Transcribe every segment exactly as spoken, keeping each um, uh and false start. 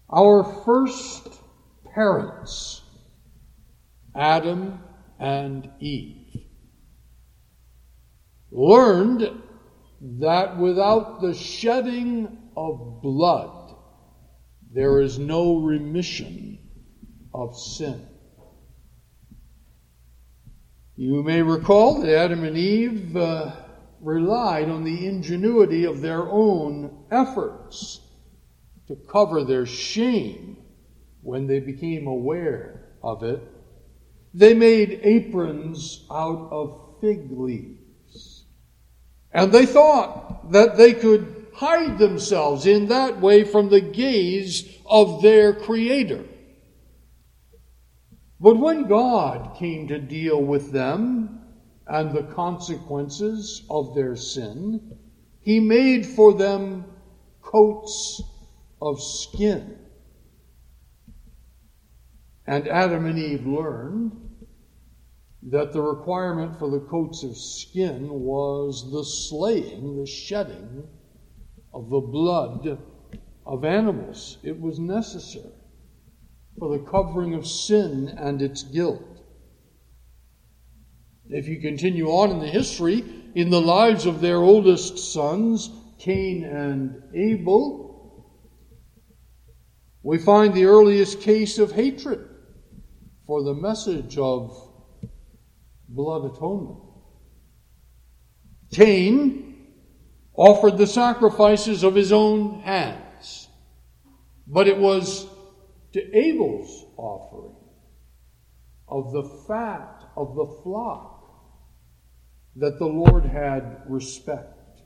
Our first parents, Adam and Eve, learned that without the shedding of blood, there is no remission of sin. You may recall that Adam and Eve uh, relied on the ingenuity of their own efforts to cover their shame when they became aware of it. They made aprons out of fig leaves. And they thought that they could hide themselves in that way from the gaze of their Creator. But when God came to deal with them and the consequences of their sin, He made for them coats of skin. And Adam and Eve learned that the requirement for the coats of skin was the slaying, the shedding of the blood of animals. It was necessary for the covering of sin and its guilt. If you continue on in the history, in the lives of their oldest sons, Cain and Abel, we find the earliest case of hatred for the message of blood atonement. Cain offered the sacrifices of his own hands, but it was to Abel's offering of the fat of the flock that the Lord had respect.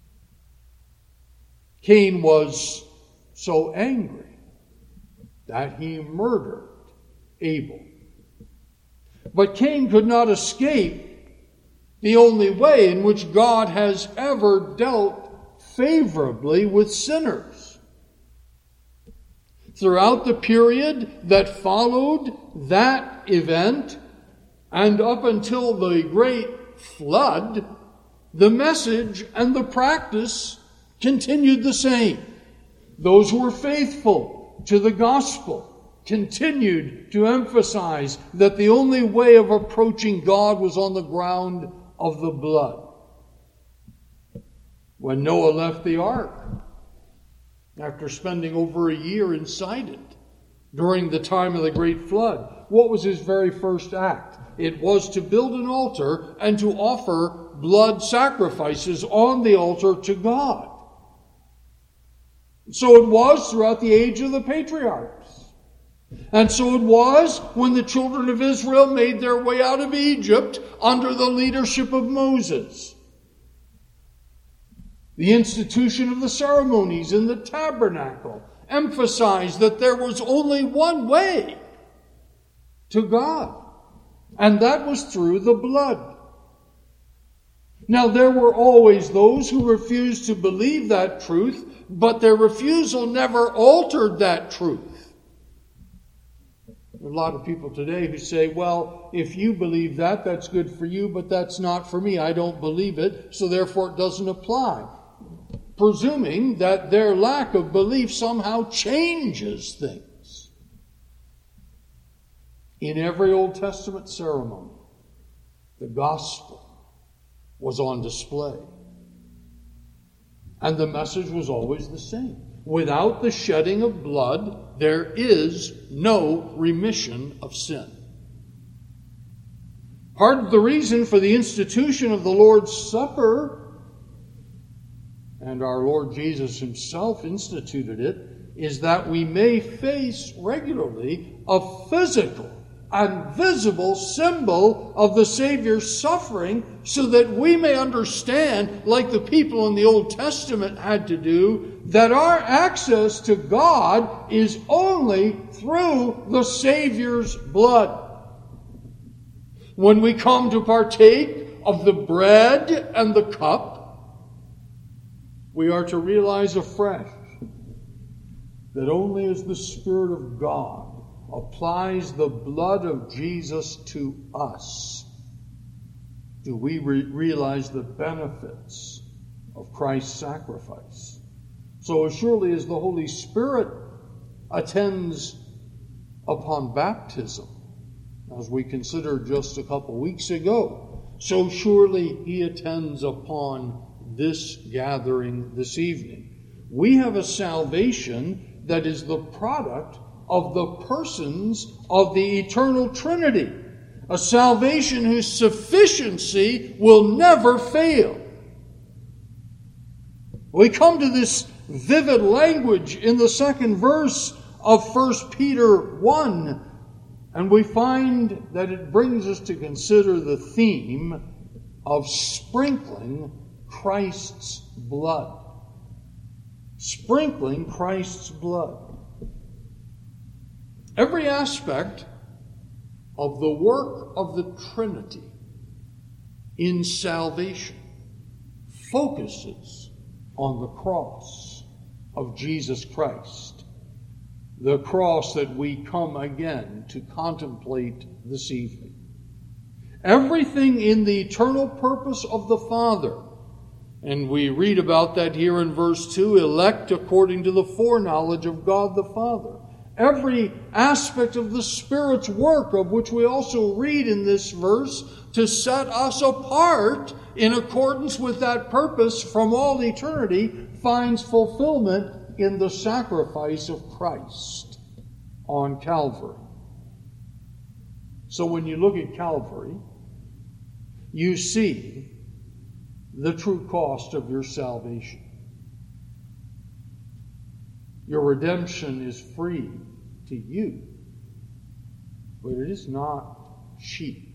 Cain was so angry that he murdered Abel. But Cain could not escape the only way in which God has ever dealt favorably with sinners. Throughout the period that followed that event, and up until the great flood, the message and the practice continued the same. Those who were faithful to the gospel continued to emphasize that the only way of approaching God was on the ground of the blood. When Noah left the ark, after spending over a year inside it, during the time of the great flood, what was his very first act? It was to build an altar and to offer blood sacrifices on the altar to God. So it was throughout the age of the patriarchs. And so it was when the children of Israel made their way out of Egypt under the leadership of Moses. The institution of the ceremonies in the tabernacle emphasized that there was only one way to God, and that was through the blood. Now, there were always those who refused to believe that truth, but their refusal never altered that truth. There are a lot of people today who say, well, if you believe that, that's good for you, but that's not for me. I don't believe it, so therefore it doesn't apply. Presuming that their lack of belief somehow changes things. In every Old Testament ceremony, the gospel was on display. And the message was always the same. Without the shedding of blood, there is no remission of sin. Part of the reason for the institution of the Lord's Supper, and our Lord Jesus himself instituted it, is that we may face regularly a physical and visible symbol of the Savior's suffering, so that we may understand, like the people in the Old Testament had to do, that our access to God is only through the Savior's blood. When we come to partake of the bread and the cup, we are to realize afresh that only as the Spirit of God applies the blood of Jesus to us do we re- realize the benefits of Christ's sacrifice. So as surely as the Holy Spirit attends upon baptism, as we considered just a couple weeks ago, so surely he attends upon this gathering this evening. We have a salvation that is the product of the persons of the eternal Trinity, a salvation whose sufficiency will never fail. We come to this vivid language in the second verse of First Peter one, and we find that it brings us to consider the theme of sprinkling Christ's blood. Sprinkling Christ's blood. Every aspect of the work of the Trinity in salvation focuses on the cross of Jesus Christ, the cross that we come again to contemplate this evening. Everything in the eternal purpose of the Father, and we read about that here in verse two, elect according to the foreknowledge of God the Father. Every aspect of the Spirit's work, of which we also read in this verse, to set us apart in accordance with that purpose from all eternity, finds fulfillment in the sacrifice of Christ on Calvary. So when you look at Calvary, you see the true cost of your salvation. Your redemption is free to you, but it is not cheap.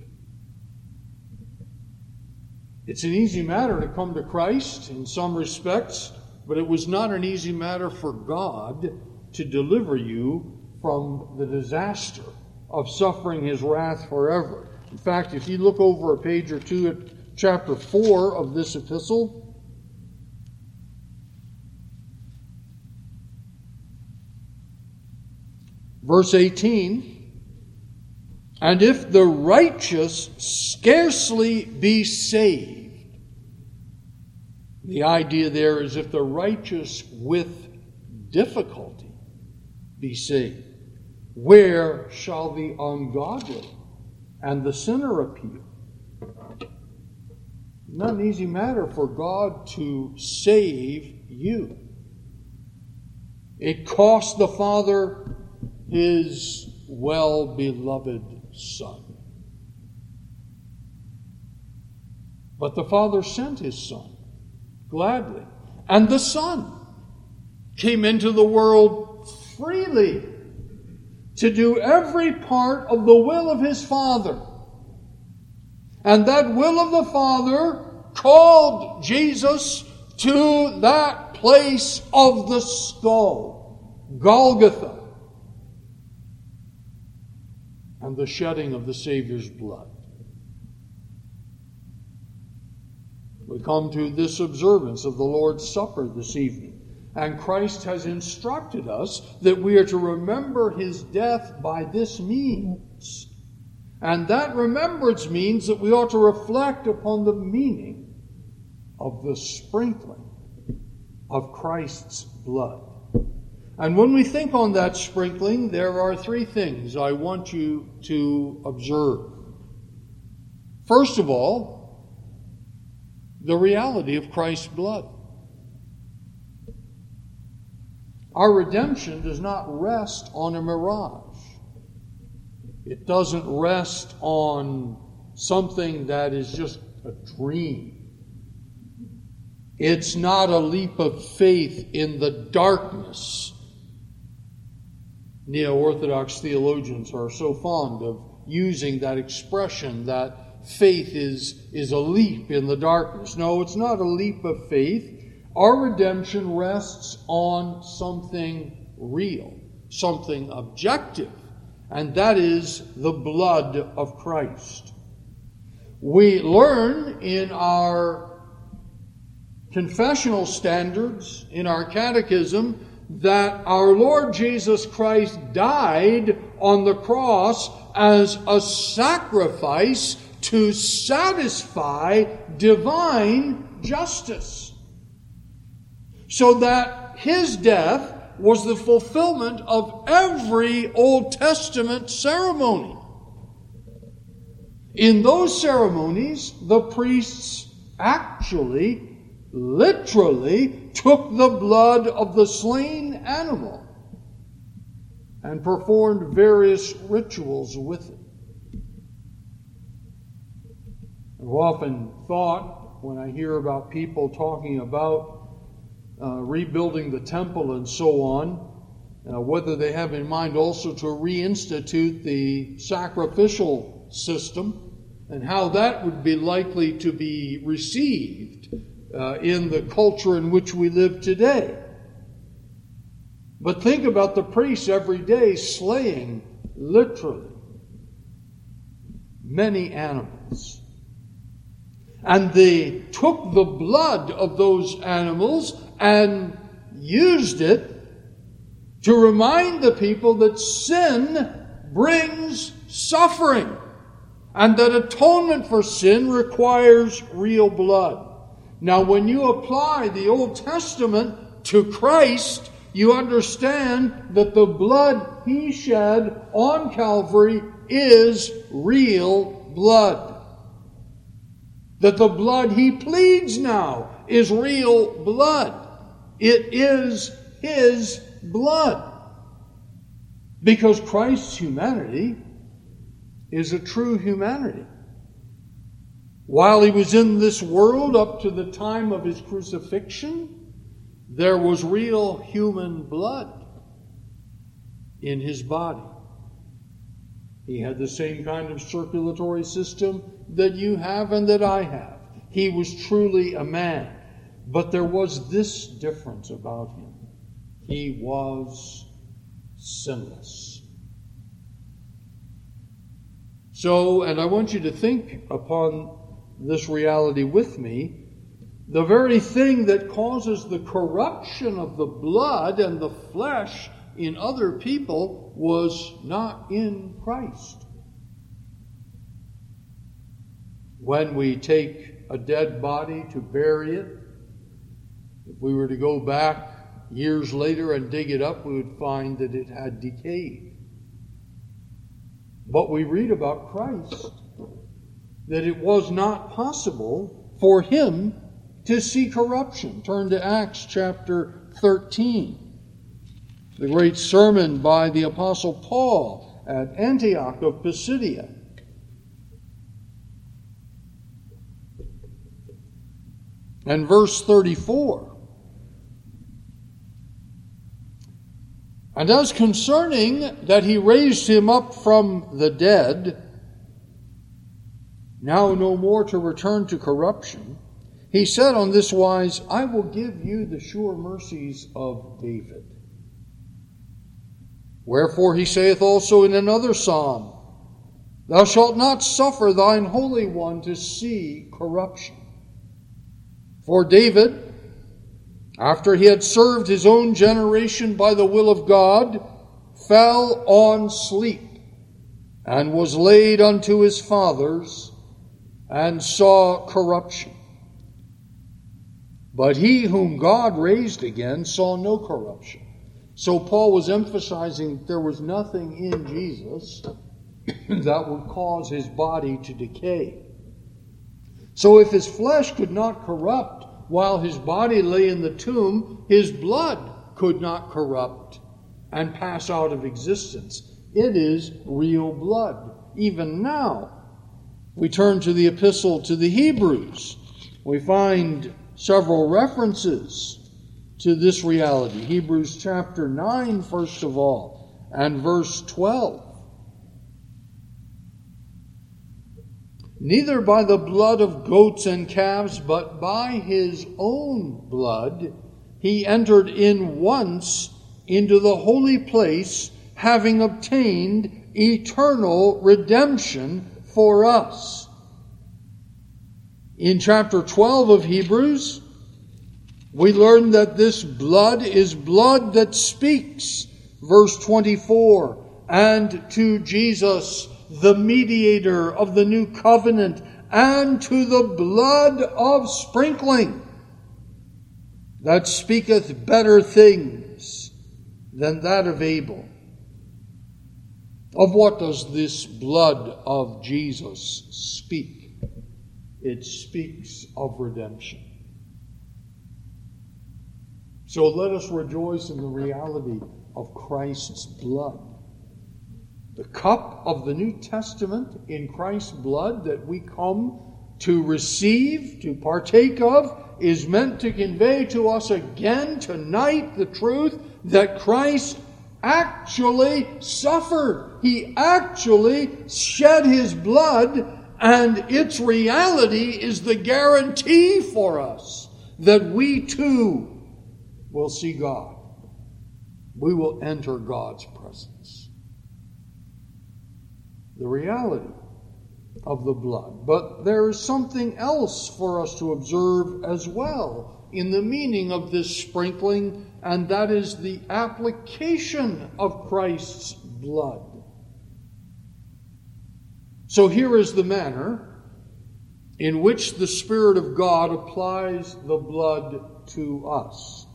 It's an easy matter to come to Christ in some respects, but it was not an easy matter for God to deliver you from the disaster of suffering His wrath forever. In fact, if you look over a page or two at chapter four of this epistle, verse eighteen, and if the righteous scarcely be saved, the idea there is if the righteous with difficulty be saved, where shall the ungodly and the sinner appeal? Not an easy matter for God to save you. It cost the Father His well-beloved Son. But the Father sent His Son gladly. And the Son came into the world freely to do every part of the will of His Father. And that will of the Father called Jesus to that place of the skull, Golgotha, and the shedding of the Savior's blood. We come to this observance of the Lord's Supper this evening, and Christ has instructed us that we are to remember His death by this means. And that remembrance means that we ought to reflect upon the meaning of the sprinkling of Christ's blood. And when we think on that sprinkling, there are three things I want you to observe. First of all, the reality of Christ's blood. Our redemption does not rest on a mirage. It doesn't rest on something that is just a dream. It's not a leap of faith in the darkness. Neo-Orthodox theologians are so fond of using that expression that faith is, is a leap in the darkness. No, it's not a leap of faith. Our redemption rests on something real, something objective, and that is the blood of Christ. We learn in our confessional standards, in our catechism, that our Lord Jesus Christ died on the cross as a sacrifice to satisfy divine justice, so that His death was the fulfillment of every Old Testament ceremony. In those ceremonies, the priests actually, literally, took the blood of the slain animal and performed various rituals with it. I've often thought, when I hear about people talking about uh, rebuilding the temple and so on, uh, whether they have in mind also to reinstitute the sacrificial system and how that would be likely to be received uh, in the culture in which we live today. But think about the priests every day slaying, literally, many animals. And they took the blood of those animals and used it to remind the people that sin brings suffering and that atonement for sin requires real blood. Now, when you apply the Old Testament to Christ, you understand that the blood He shed on Calvary is real blood. That the blood He pleads now is real blood. It is His blood. Because Christ's humanity is a true humanity. While He was in this world up to the time of His crucifixion, there was real human blood in His body. He had the same kind of circulatory system that you have and that I have. He was truly a man. But there was this difference about Him. He was sinless. So, and I want you to think upon this reality with me. The very thing that causes the corruption of the blood and the flesh in other people was not in Christ. When we take a dead body to bury it, if we were to go back years later and dig it up, we would find that it had decayed. But we read about Christ that it was not possible for Him to see corruption. Turn to Acts chapter thirteen. The great sermon by the Apostle Paul at Antioch of Pisidia. And verse thirty-four. And as concerning that He raised Him up from the dead, now no more to return to corruption, He said on this wise, I will give you the sure mercies of David. Wherefore He saith also in another psalm, Thou shalt not suffer thine Holy One to see corruption. For David, after he had served his own generation by the will of God, fell on sleep, and was laid unto his fathers, and saw corruption. But he whom God raised again saw no corruption. So Paul was emphasizing there was nothing in Jesus that would cause his body to decay. So if his flesh could not corrupt while his body lay in the tomb, his blood could not corrupt and pass out of existence. It is real blood. Even now, we turn to the epistle to the Hebrews. We find several references to this reality. Hebrews chapter nine, first of all, and verse twelve. Neither by the blood of goats and calves, but by His own blood, He entered in once into the holy place, having obtained eternal redemption for us. In chapter twelve of Hebrews, we learn that this blood is blood that speaks. Verse twenty-four, and to Jesus, the mediator of the new covenant, and to the blood of sprinkling that speaketh better things than that of Abel. Of what does this blood of Jesus speak? It speaks of redemption. So let us rejoice in the reality of Christ's blood. The cup of the New Testament in Christ's blood that we come to receive, to partake of, is meant to convey to us again tonight the truth that Christ actually suffered. He actually shed his blood, and its reality is the guarantee for us that we too will see God. We will enter God's presence. The reality of the blood. But there is something else for us to observe as well in the meaning of this sprinkling, and that is the application of Christ's blood. So here is the manner in which the Spirit of God applies the blood to us.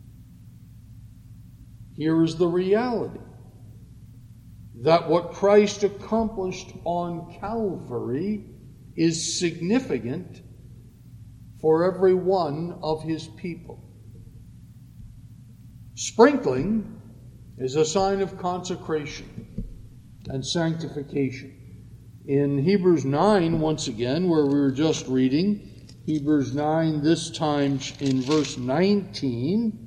Here is the reality that what Christ accomplished on Calvary is significant for every one of his people. Sprinkling is a sign of consecration and sanctification. In Hebrews nine, once again, where we were just reading, Hebrews nine, this time in verse nineteen,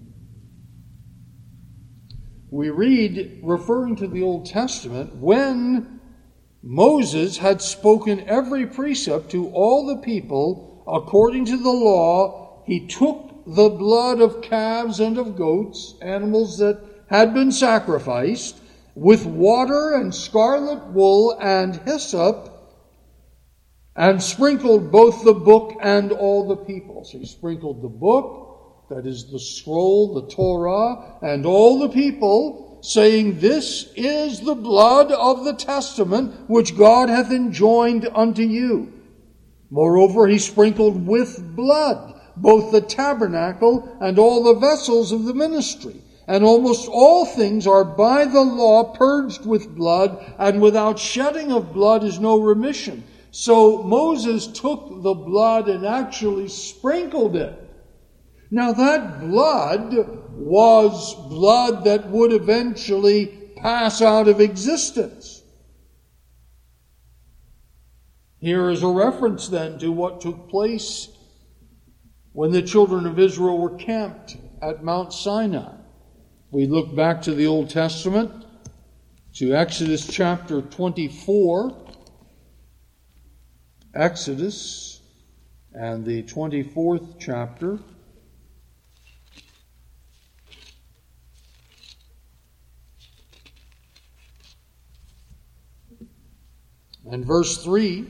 we read, referring to the Old Testament, when Moses had spoken every precept to all the people according to the law, he took the blood of calves and of goats, animals that had been sacrificed, with water and scarlet wool and hyssop, and sprinkled both the book and all the people. So he sprinkled the book, that is the scroll, the Torah, and all the people, saying, "This is the blood of the testament which God hath enjoined unto you." Moreover, he sprinkled with blood both the tabernacle and all the vessels of the ministry. And almost all things are by the law purged with blood, and without shedding of blood is no remission. So Moses took the blood and actually sprinkled it. Now that blood was blood that would eventually pass out of existence. Here is a reference then to what took place when the children of Israel were camped at Mount Sinai. We look back to the Old Testament, to Exodus chapter twenty-four. Exodus and the twenty-fourth chapter. And verse three,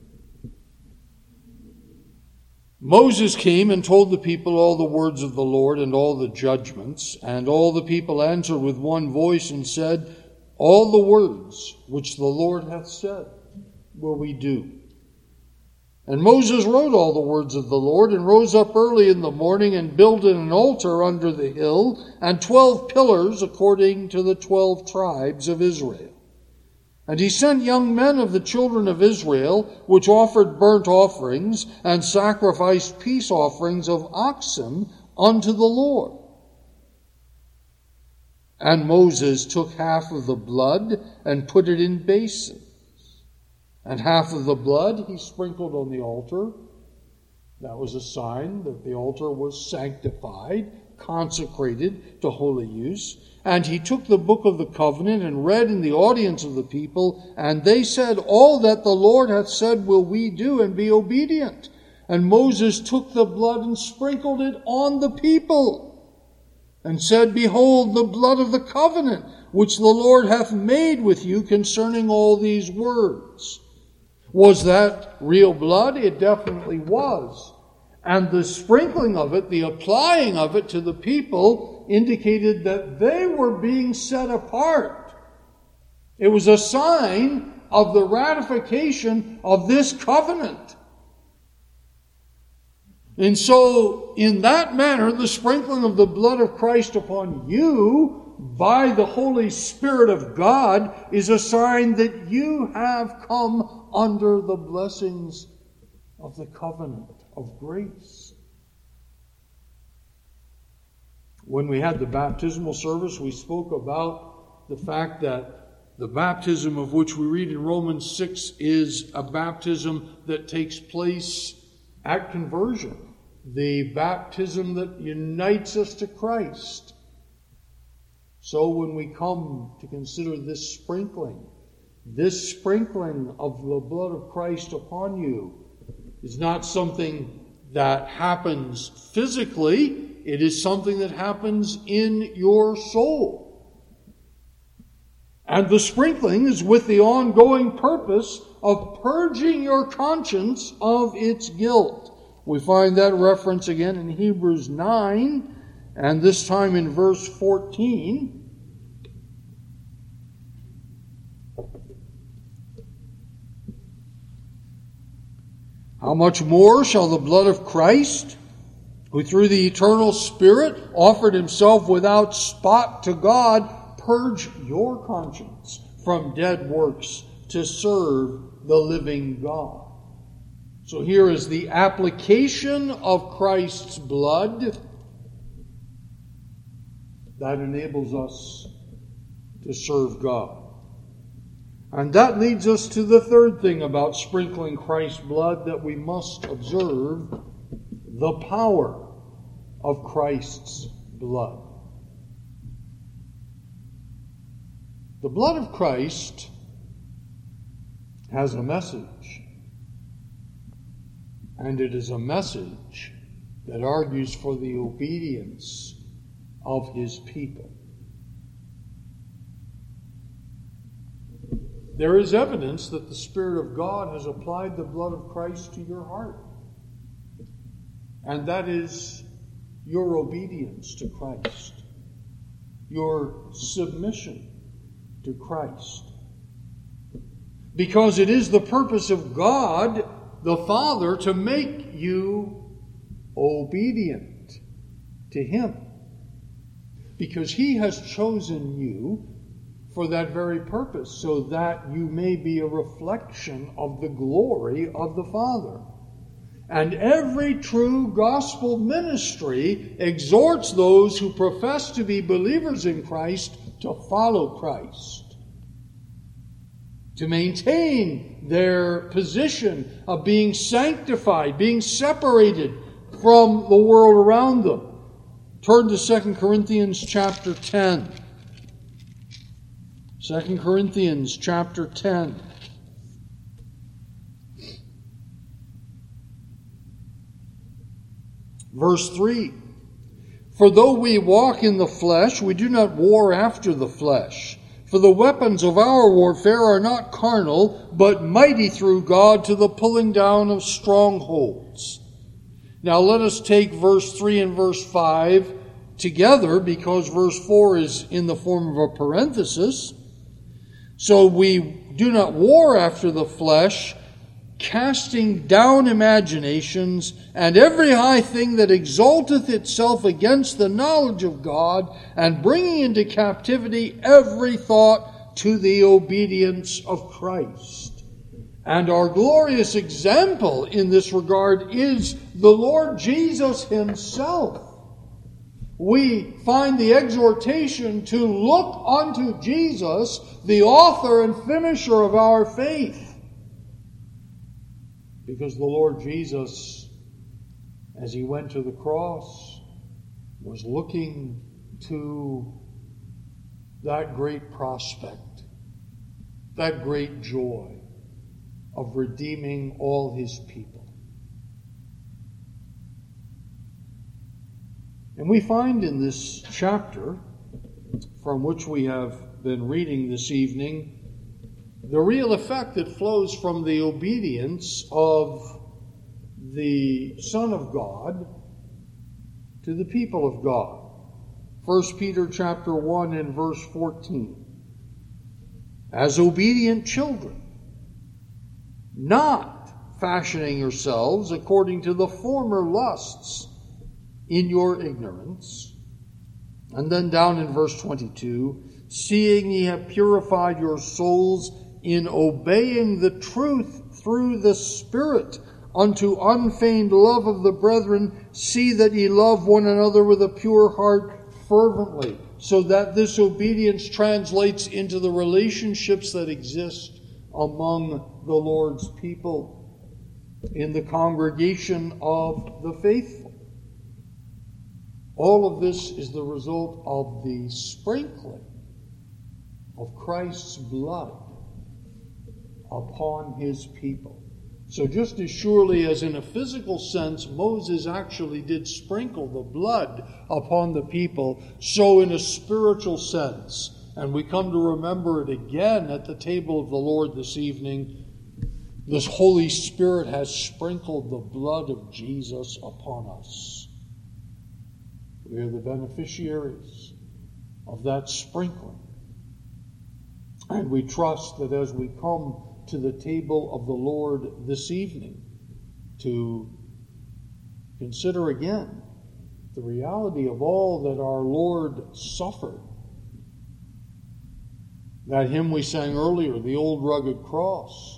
Moses came and told the people all the words of the Lord and all the judgments, and all the people answered with one voice and said, "All the words which the Lord hath said will we do." And Moses wrote all the words of the Lord, and rose up early in the morning, and builded an altar under the hill, and twelve pillars according to the twelve tribes of Israel. And he sent young men of the children of Israel, which offered burnt offerings, and sacrificed peace offerings of oxen unto the Lord. And Moses took half of the blood, and put it in basins. And half of the blood he sprinkled on the altar. That was a sign that the altar was sanctified, consecrated to holy use. And he took the book of the covenant and read in the audience of the people. And they said, "All that the Lord hath said will we do, and be obedient." And Moses took the blood and sprinkled it on the people, and said, "Behold, the blood of the covenant, which the Lord hath made with you concerning all these words." Was that real blood? It definitely was. And the sprinkling of it, the applying of it to the people, indicated that they were being set apart. It was a sign of the ratification of this covenant. And so, in that manner, the sprinkling of the blood of Christ upon you by the Holy Spirit of God is a sign that you have come under the blessings of the covenant of grace. When we had the baptismal service, we spoke about the fact that the baptism of which we read in Romans six is a baptism that takes place at conversion. The baptism that unites us to Christ. So when we come to consider this sprinkling, this sprinkling of the blood of Christ upon you is not something that happens physically. It is something that happens in your soul. And the sprinkling is with the ongoing purpose of purging your conscience of its guilt. We find that reference again in Hebrews nine, and this time in verse fourteen. How much more shall the blood of Christ, who through the eternal Spirit offered himself without spot to God, purge your conscience from dead works to serve the living God? So here is the application of Christ's blood that enables us to serve God. And that leads us to the third thing about sprinkling Christ's blood, that we must observe the power of Christ's blood. The blood of Christ has a message. And it is a message that argues for the obedience of his people. There is evidence that the Spirit of God has applied the blood of Christ to your heart. And that is your obedience to Christ, your submission to Christ. Because it is the purpose of God, the Father, to make you obedient to him. Because he has chosen you for that very purpose, so that you may be a reflection of the glory of the Father. And every true gospel ministry exhorts those who profess to be believers in Christ to follow Christ, to maintain their position of being sanctified, being separated from the world around them. Turn to Second Corinthians chapter ten. Second Corinthians chapter ten. Verse three. For though we walk in the flesh, we do not war after the flesh. For the weapons of our warfare are not carnal, but mighty through God to the pulling down of strongholds. Now let us take verse three and verse five together, because verse four is in the form of a parenthesis. So we do not war after the flesh, casting down imaginations and every high thing that exalteth itself against the knowledge of God, and bringing into captivity every thought to the obedience of Christ. And our glorious example in this regard is the Lord Jesus himself. We find the exhortation to look unto Jesus, the author and finisher of our faith. Because the Lord Jesus, as he went to the cross, was looking to that great prospect, that great joy of redeeming all his people. And we find in this chapter, from which we have been reading this evening, the real effect that flows from the obedience of the Son of God to the people of God. First Peter chapter one and verse fourteen. As obedient children, not fashioning yourselves according to the former lusts in your ignorance, And then down in verse twenty-two, seeing ye have purified your souls in obeying the truth through the Spirit unto unfeigned love of the brethren, see that ye love one another with a pure heart fervently. So that this obedience translates into the relationships that exist among the Lord's people in the congregation of the faithful. All of this is the result of the sprinkling of Christ's blood upon his people. So just as surely as in a physical sense Moses actually did sprinkle the blood upon the people, so in a spiritual sense, and we come to remember it again at the table of the Lord this evening, this Holy Spirit has sprinkled the blood of Jesus upon us. We are the beneficiaries of that sprinkling. And we trust that as we come to the table of the Lord this evening to consider again the reality of all that our Lord suffered. That hymn we sang earlier, the old rugged cross.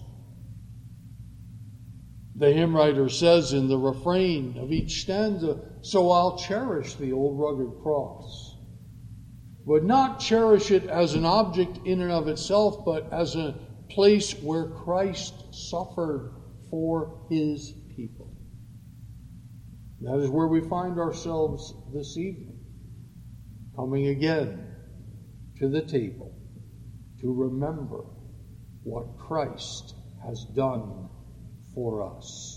The hymn writer says in the refrain of each stanza, so I'll cherish the old rugged cross. But not cherish it as an object in and of itself, but as a place where Christ suffered for his people. That is where we find ourselves this evening, coming again to the table to remember what Christ has done for us.